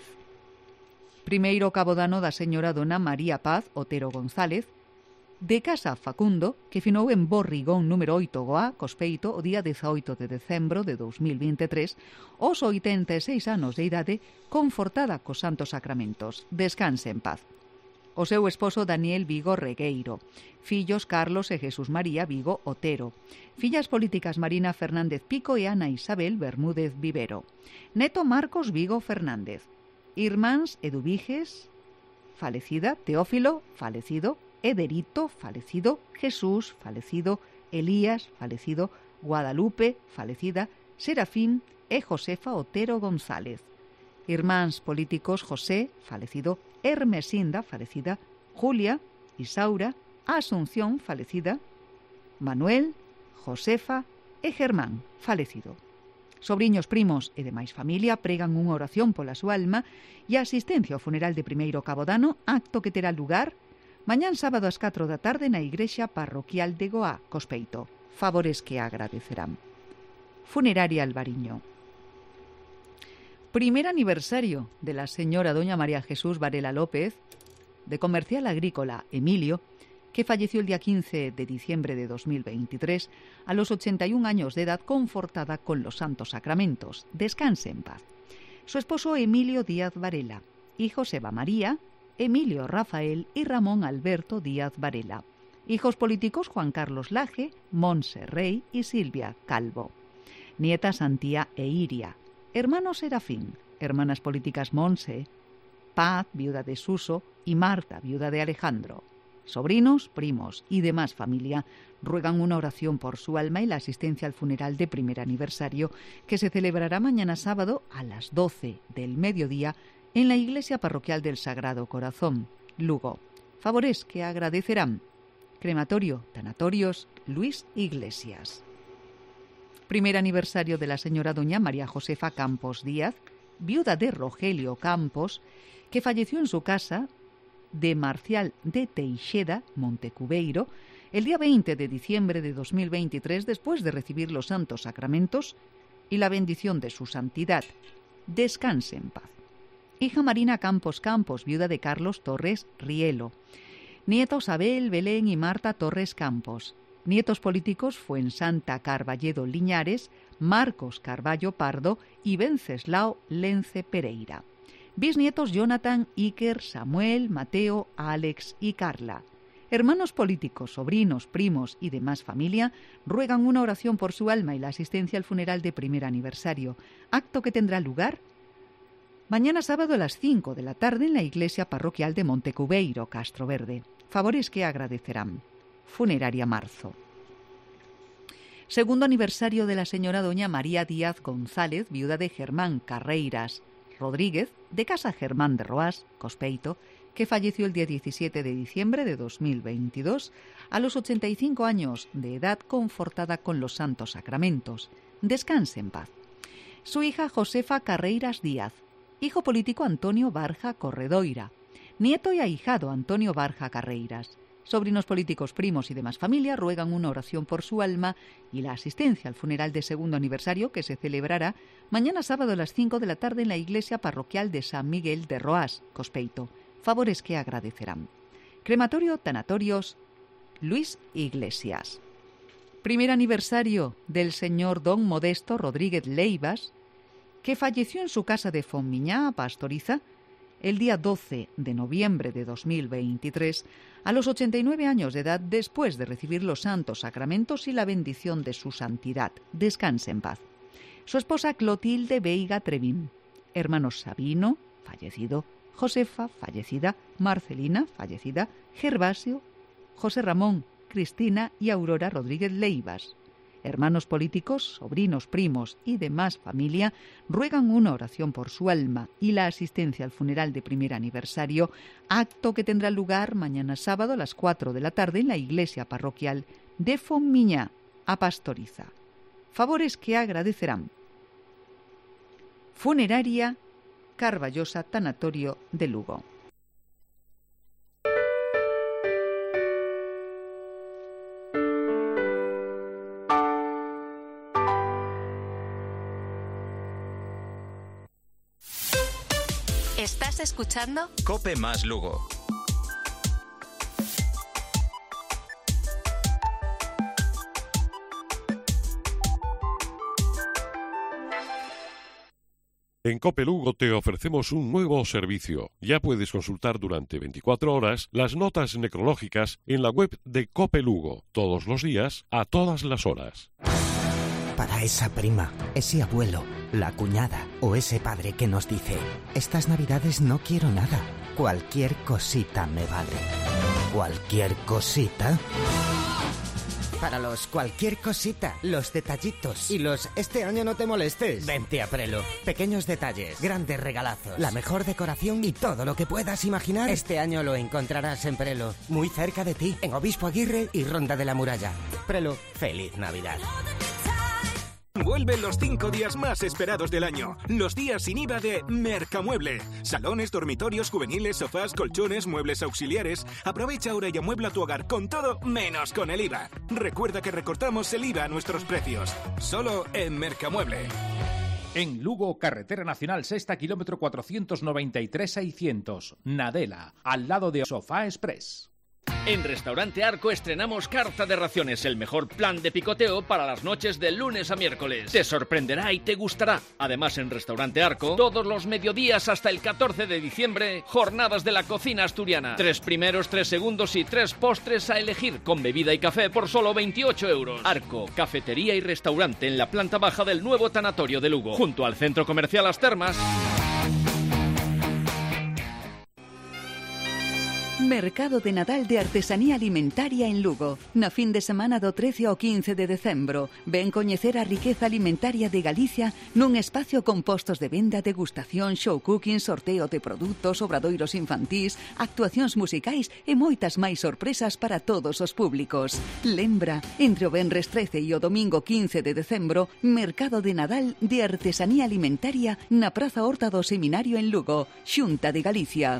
Primeiro cabodano da señora dona María Paz Otero González, de Casa Facundo, que finou en Borrigón número oito Goá, Cospeito, o día dezaoito de decembro de dos mil veintitrés, aos oitenta e seis anos de idade, confortada cos santos sacramentos. Descanse en paz. O seu esposo Daniel Vigo Regueiro. Fillos Carlos e Jesús María Vigo Otero. Fillas políticas Marina Fernández Pico e Ana Isabel Bermúdez Vivero. Neto Marcos Vigo Fernández. Irmáns Eduviges, falecida. Teófilo, falecido. Ederito, falecido. Jesús, falecido. Elías, falecido. Guadalupe, falecida. Serafín e Josefa Otero González. Irmáns políticos José, falecido. Hermesinda, falecida. Julia, Isaura, Asunción, falecida. Manuel, Josefa e Germán, falecido. Sobriños, primos e demais familia pregan unha oración pola súa alma e a asistencia ao funeral de primeiro cabodano, acto que terá lugar mañán sábado ás catro da tarde na igrexa parroquial de Goá, Cospeito. Favores que agradecerán. Funeraria Albariño. Primer aniversario de la señora doña María Jesús Varela López, de Comercial Agrícola Emilio, que falleció el día quince de diciembre de dos mil veintitrés a los ochenta y un años de edad, confortada con los santos sacramentos. Descanse en paz. Su esposo Emilio Díaz Varela, hijos Eva María, Emilio Rafael y Ramón Alberto Díaz Varela. Hijos políticos Juan Carlos Laje, Monse Rey y Silvia Calvo. Nietas Antía e Iria. Hermanos Serafín. Hermanas políticas Monse, Paz, viuda de Suso, y Marta, viuda de Alejandro. Sobrinos, primos y demás familia ruegan una oración por su alma y la asistencia al funeral de primer aniversario que se celebrará mañana sábado a las doce del mediodía en la iglesia parroquial del Sagrado Corazón, Lugo. Favores que agradecerán. Crematorio, Tanatorios, Luis Iglesias. Primer aniversario de la señora doña María Josefa Campos Díaz, viuda de Rogelio Campos, que falleció en su casa de Marcial de Teixeda, Montecubeiro, el día veinte de diciembre de dos mil veintitrés, después de recibir los santos sacramentos y la bendición de su santidad. Descanse en paz. Hija Marina Campos Campos, viuda de Carlos Torres Rielo. Nietos Abel, Belén y Marta Torres Campos. Nietos políticos Fuensanta Carballedo Liñares, Marcos Carballo Pardo y Venceslao Lence Pereira. Bisnietos Jonathan, Iker, Samuel, Mateo, Alex y Carla. Hermanos políticos, sobrinos, primos y demás familia ruegan una oración por su alma y la asistencia al funeral de primer aniversario, acto que tendrá lugar mañana sábado a las cinco de la tarde en la iglesia parroquial de Montecubeiro, Castro Verde. Favores que agradecerán. Funeraria Marzo. Segundo aniversario de la señora doña María Díaz González, viuda de Germán Carreiras Rodríguez, de Casa Germán de Roás, Cospeito, que falleció el día diecisiete de diciembre de dos mil veintidós a los ochenta y cinco años de edad, confortada con los santos sacramentos. Descanse en paz. Su hija Josefa Carreiras Díaz, hijo político Antonio Barja Corredoira, nieto y ahijado Antonio Barja Carreiras. Sobrinos políticos, primos y demás familia ruegan una oración por su alma y la asistencia al funeral de segundo aniversario que se celebrará mañana sábado a las cinco de la tarde en la iglesia parroquial de San Miguel de Roás, Cospeito. Favores que agradecerán. Crematorio, Tanatorios, Luis Iglesias. Primer aniversario del señor don Modesto Rodríguez Leivas, que falleció en su casa de Fonmiñá, Pastoriza, el día doce de noviembre de dos mil veintitrés, a los ochenta y nueve años de edad, después de recibir los santos sacramentos y la bendición de su santidad. Descanse en paz. Su esposa Clotilde Veiga Trevín, hermanos Sabino, fallecido, Josefa, fallecida, Marcelina, fallecida, Gervasio, José Ramón, Cristina y Aurora Rodríguez Leivas. Hermanos políticos, sobrinos, primos y demás familia ruegan una oración por su alma y la asistencia al funeral de primer aniversario, acto que tendrá lugar mañana sábado a las cuatro de la tarde en la iglesia parroquial de Fomiñá, a Pastoriza. Favores que agradecerán. Funeraria Carballosa Tanatorio de Lugo.
¿Estás escuchando?
Cope más Lugo.
En Cope Lugo te ofrecemos un nuevo servicio. Ya puedes consultar durante veinticuatro horas las notas necrológicas en la web de Cope Lugo, todos los días, a todas las horas.
Para esa prima, ese abuelo, la cuñada o ese padre que nos dice: estas navidades no quiero nada, cualquier cosita me vale. ¿Cualquier cosita? Para los cualquier cosita, los detallitos y los este año no te molestes. Vente a Prelo. Pequeños detalles, grandes regalazos, la mejor decoración y todo lo que puedas imaginar. Este año lo encontrarás en Prelo, muy cerca de ti, en Obispo Aguirre y Ronda de la Muralla. Prelo, feliz Navidad.
Vuelven los cinco días más esperados del año. Los días sin I V A de Mercamueble. Salones, dormitorios, juveniles, sofás, colchones, muebles auxiliares. Aprovecha ahora y amuebla tu hogar con todo menos con el I V A. Recuerda que recortamos el I V A a nuestros precios. Solo en Mercamueble.
En Lugo, carretera nacional sexta, kilómetro cuatrocientos noventa y tres seiscientos. Nadela, al lado de Sofá Express.
En Restaurante Arco estrenamos carta de raciones, el mejor plan de picoteo para las noches de lunes a miércoles. Te sorprenderá y te gustará. Además, en Restaurante Arco, todos los mediodías hasta el catorce de diciembre, jornadas de la cocina asturiana. Tres primeros, tres segundos y tres postres a elegir, con bebida y café por solo veintiocho euros. Arco, cafetería y restaurante en la planta baja del nuevo tanatorio de Lugo, junto al Centro Comercial Las Termas.
Mercado de Nadal de Artesanía Alimentaria en Lugo. Na fin de semana do trece ao quince de decembro. Ven coñecer a riqueza alimentaria de Galicia nun espacio con postos de venda, degustación, show cooking, sorteo de produtos, obradoiros infantís, actuacións musicais e moitas máis sorpresas para todos os públicos. Lembra, entre o venres trece e o domingo quince de decembro, Mercado de Nadal de Artesanía Alimentaria na Praza Horta do Seminario en Lugo, Xunta de Galicia.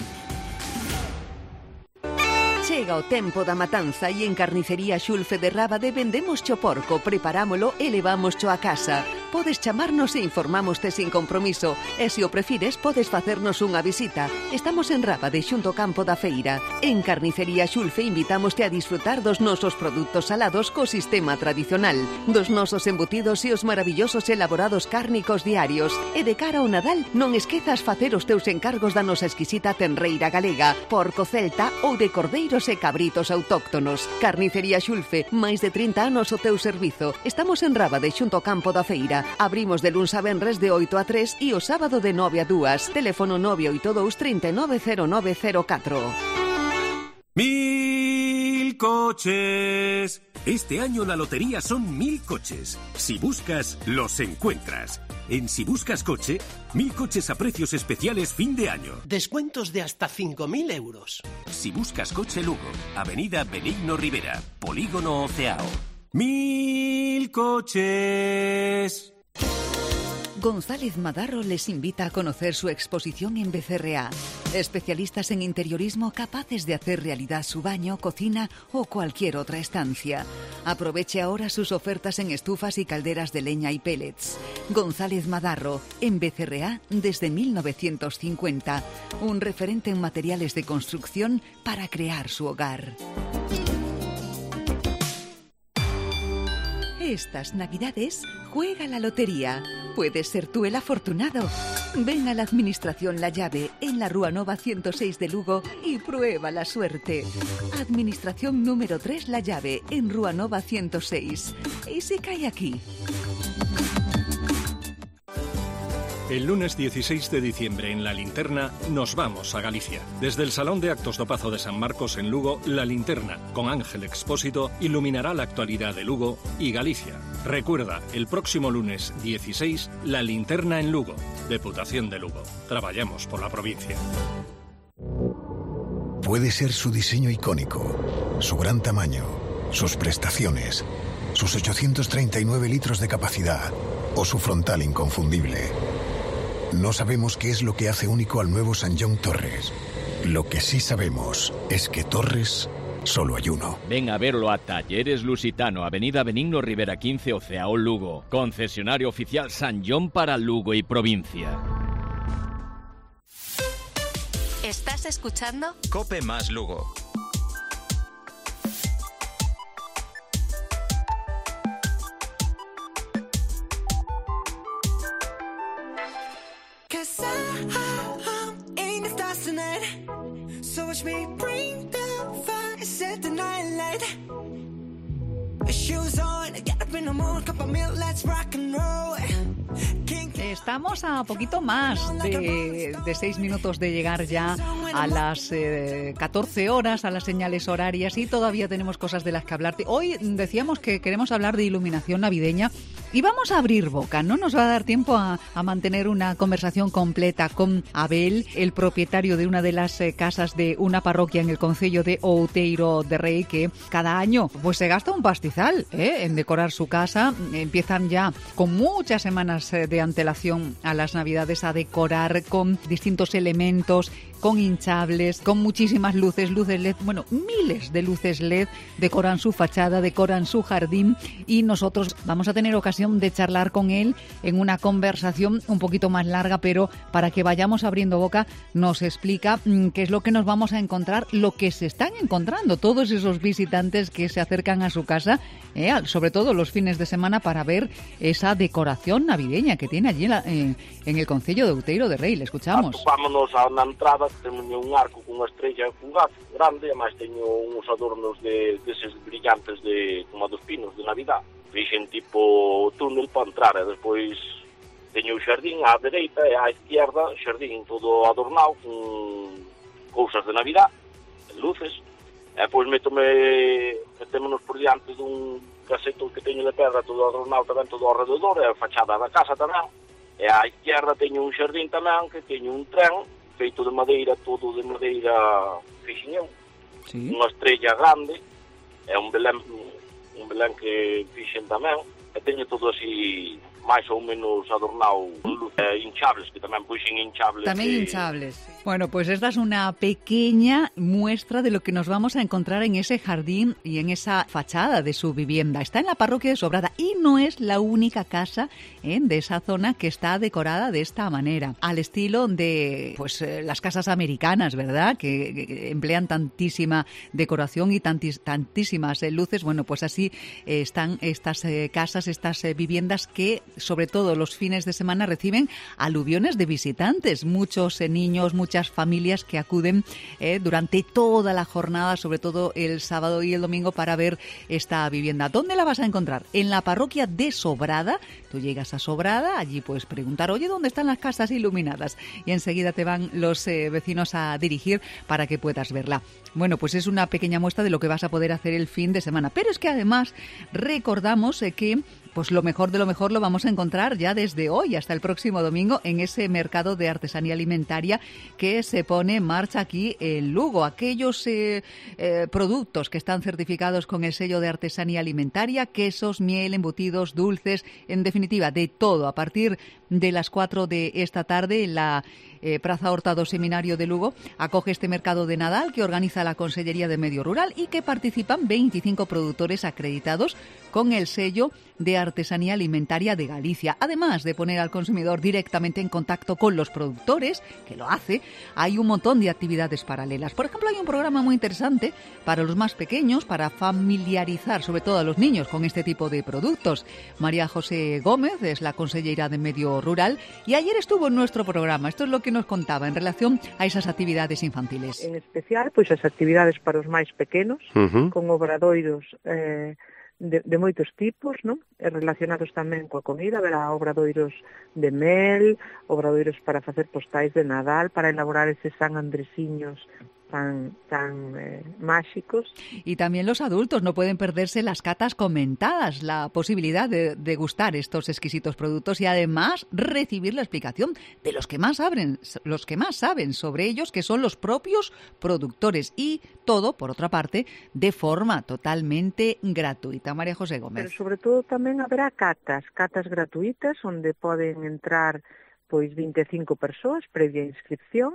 Chega o tempo da matanza e en Carnicería Xulfe de Rábade vendemos cho porco, preparámolo e levámoscho a casa. Podes chamarnos e informámoste sin compromiso e se o prefires podes facernos unha visita. Estamos en Rábade xunto ao campo da feira. En Carnicería Xulfe invitámoste a disfrutar dos nosos produtos salados co sistema tradicional, dos nosos embutidos e os maravillosos elaborados cárnicos diarios. E de cara ao Nadal non esquezas facer os teus encargos da nosa exquisita tenreira galega, porco celta ou de cordeiros e cabritos autóctonos. Carnicería Xulfe, máis de trinta anos o teu servizo. Estamos en Rábade xunto ao campo da feira. Abrimos de luns a venres de oito a tres e o sábado de nove a dúas. Teléfono nove oito dous, trinta e nove, cero nove cero catro.
Mil coches. Este año la lotería son mil coches. Si buscas, los encuentras. En Si Buscas Coche, mil coches a precios especiales fin de año.
Descuentos de hasta cinco mil euros.
Si Buscas Coche Lugo, Avenida Benigno Rivera, Polígono Oceao. Mil coches.
González Madarro les invita a conocer su exposición en B C R A. Especialistas en interiorismo capaces de hacer realidad su baño, cocina o cualquier otra estancia. Aproveche ahora sus ofertas en estufas y calderas de leña y pellets. González Madarro, en B C R A desde mil novecientos cincuenta. Un referente en materiales de construcción para crear su hogar. Estas Navidades juega la lotería. Puedes ser tú el afortunado. Ven a la Administración La Llave en la Rúa Nova ciento seis de Lugo y prueba la suerte. Administración número tres La Llave en Rúa Nova ciento seis. Y se cae aquí.
El lunes dieciséis de diciembre en La Linterna nos vamos a Galicia. Desde el Salón de Actos do Pazo de San Marcos en Lugo, La Linterna, con Ángel Expósito, iluminará la actualidad de Lugo y Galicia. Recuerda, el próximo lunes dieciséis, La Linterna en Lugo, Deputación de Lugo. Trabajamos por la provincia.
Puede ser su diseño icónico, su gran tamaño, sus prestaciones, sus ochocientos treinta y nueve litros de capacidad o su frontal inconfundible. No sabemos qué es lo que hace único al nuevo Sanyong Torres. Lo que sí sabemos es que Torres solo hay uno.
Ven a verlo a Talleres Lusitano, Avenida Benigno Rivera quince, Oceao, Lugo. Concesionario oficial Sanyong para Lugo y provincia.
¿Estás escuchando?
Cope más Lugo.
So watch me bring the fire, set the night light. Shoes on, get up in the morning, cup of milk, let's rock and roll.
Estamos a poquito más de, de seis minutos de llegar ya a las eh, catorce horas, a las señales horarias, y todavía tenemos cosas de las que hablarte. Hoy decíamos que queremos hablar de iluminación navideña y vamos a abrir boca. No nos va a dar tiempo a, a mantener una conversación completa con Abel, el propietario de una de las eh, casas de una parroquia en el concello de Outeiro de Rei, que cada año pues se gasta un pastizal ¿eh? en decorar su casa. Empiezan ya con muchas semanas eh, de antelación a las Navidades a decorar con distintos elementos, con hinchables, con muchísimas luces, luces L E D, bueno, miles de luces L E D, decoran su fachada, decoran su jardín, y nosotros vamos a tener ocasión de charlar con él en una conversación un poquito más larga, pero para que vayamos abriendo boca nos explica mmm, qué es lo que nos vamos a encontrar, lo que se están encontrando todos esos visitantes que se acercan a su casa, eh, sobre todo los fines de semana, para ver esa decoración navideña que tiene allí en, la, eh, en el concello de Outeiro de Rei. Le escuchamos.
Vámonos a una entrada. Temos un arco con unha estrella fugaz grande, e máis teño uns adornos de deses brillantes de como dos pinos de Navidad. Fixen tipo túnel para entrar, e despois teño o xardín á dereita e á izquierda, xardín todo adornado con cousas de Navidad, luces, e depois metome, metémonos por diante dun caseto que teño de pedra todo adornado tamén todo ao rededor, e a fachada da casa tamén, e á izquierda teño un xardín tamén que teño un tren feito de madeira, todo de madeira fixen eu, sí. Unha estrella grande, é un belén, un belén que fixen tamén, e teño todo así máis ou menos adornado con luz, eh, hinchables, que tamén puxen hinchables.
Tamén
que...
hinchables. Bueno, pues esta es una pequeña muestra de lo que nos vamos a encontrar en ese jardín y en esa fachada de su vivienda. Está en la parroquia de Sobrada y no es la única casa ¿eh? de esa zona que está decorada de esta manera, al estilo de pues eh, las casas americanas, ¿verdad? Que, que emplean tantísima decoración y tantis, tantísimas eh, luces. Bueno, pues así eh, están estas eh, casas, estas eh, viviendas que sobre todo los fines de semana reciben aluviones de visitantes, muchos eh, niños, muchas familias que acuden eh, durante toda la jornada, sobre todo el sábado y el domingo, para ver esta vivienda. ¿Dónde la vas a encontrar? En la parroquia de Sobrada. Tú llegas a Sobrada, allí puedes preguntar, oye, ¿dónde están las casas iluminadas? Y enseguida te van los eh, vecinos a dirigir para que puedas verla. Bueno, pues es una pequeña muestra de lo que vas a poder hacer el fin de semana. Pero es que además recordamos eh, que pues lo mejor de lo mejor lo vamos a encontrar ya desde hoy hasta el próximo domingo en ese mercado de artesanía alimentaria que se pone en marcha aquí en Lugo. Aquellos eh, eh, productos que están certificados con el sello de artesanía alimentaria, quesos, miel, embutidos, dulces, en definitiva, de todo. A partir de las cuatro de esta tarde en la eh, Praza Horta do Seminario de Lugo acoge este mercado de Nadal que organiza la Consellería de Medio Rural y que participan veinticinco productores acreditados con el sello de artesanía alimentaria de Galicia. Además de poner al consumidor directamente en contacto con los productores, que lo hace, hay un montón de actividades paralelas. Por ejemplo, hay un programa muy interesante para los más pequeños, para familiarizar sobre todo a los niños con este tipo de productos. María José Gómez es la consellera de Medio Rural y ayer estuvo en nuestro programa. Esto es lo que nos contaba en relación a esas actividades infantiles.
En especial, pois as actividades para os máis pequenos, uh-huh. con obradoiros eh, de, de moitos tipos, non? Relacionados tamén coa comida, verá obradoiros de mel, obradoiros para facer postais de Nadal, para elaborar eses San Andresiños tan, tan eh, mágicos.
Y también los adultos no pueden perderse las catas comentadas, la posibilidad de degustar estos exquisitos productos y además recibir la explicación de los que más saben, los que más saben sobre ellos, que son los propios productores, y todo, por otra parte, de forma totalmente gratuita. María José Gómez.
Pero sobre todo tamén haberá catas, catas gratuitas, onde poden entrar pois vinte e cinco persoas previa inscripción,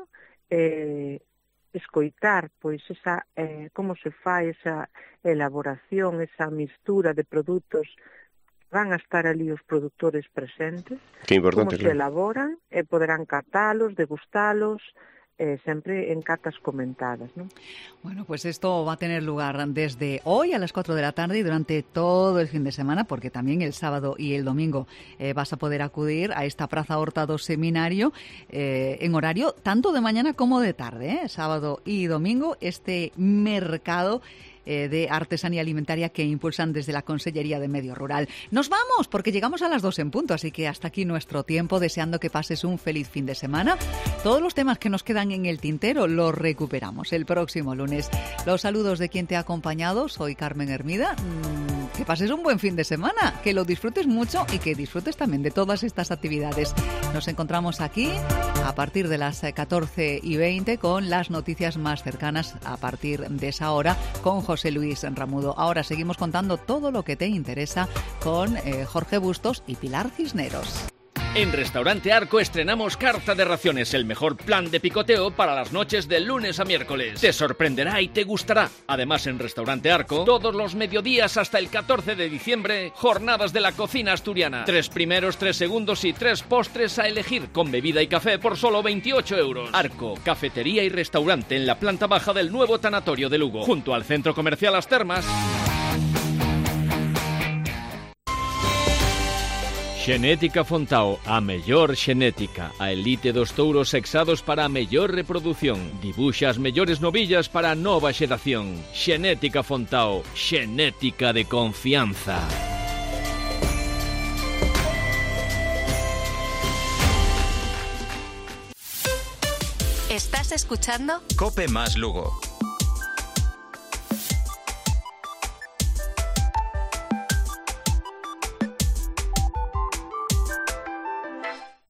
eh, escoitar pois esa eh, como se fai esa elaboración, esa mistura de produtos. Van a estar ali os produtores presentes,
que importante,
como
claro.
se elaboran, e poderán catalos, degustalos, eh, sempre en catas comentadas, ¿no?
Bueno, pues esto va a tener lugar desde hoy a las cuatro de la tarde y durante todo el fin de semana, porque también el sábado y el domingo eh, vas a poder acudir a esta Praza Horta do Seminario eh, en horario tanto de mañana como de tarde, ¿eh? Sábado y domingo, este mercado eh, de artesanía alimentaria que impulsan desde la Consellería de Medio Rural. Nos vamos porque llegamos a las dos en punto, así que hasta aquí nuestro tiempo, deseando que pases un feliz fin de semana. Todos los temas que nos quedan en el tintero los recuperamos el próximo lunes. Los saludos de quien te ha acompañado, soy Carmen Hermida. Que pases un buen fin de semana, que lo disfrutes mucho y que disfrutes también de todas estas actividades. Nos encontramos aquí a partir de las catorce y veinte con las noticias más cercanas a partir de esa hora con José Luis Ramudo. Ahora seguimos contando todo lo que te interesa con eh, Jorge Bustos y Pilar Cisneros.
En Restaurante Arco estrenamos carta de raciones, el mejor plan de picoteo para las noches de lunes a miércoles. Te sorprenderá y te gustará. Además, en Restaurante Arco, todos los mediodías hasta el catorce de diciembre, jornadas de la cocina asturiana. Tres primeros, tres segundos y tres postres a elegir, con bebida y café por solo veintiocho euros. Arco, cafetería y restaurante en la planta baja del nuevo tanatorio de Lugo, junto al Centro Comercial Las Termas. Xenética Fontao, a mellor xenética, a elite dos touros sexados para a mellor reproducción. Dibuxa as mellores novillas para a nova xeración. Xenética Fontao, xenética de confianza.
¿Estás escuchando?
Cope más Lugo.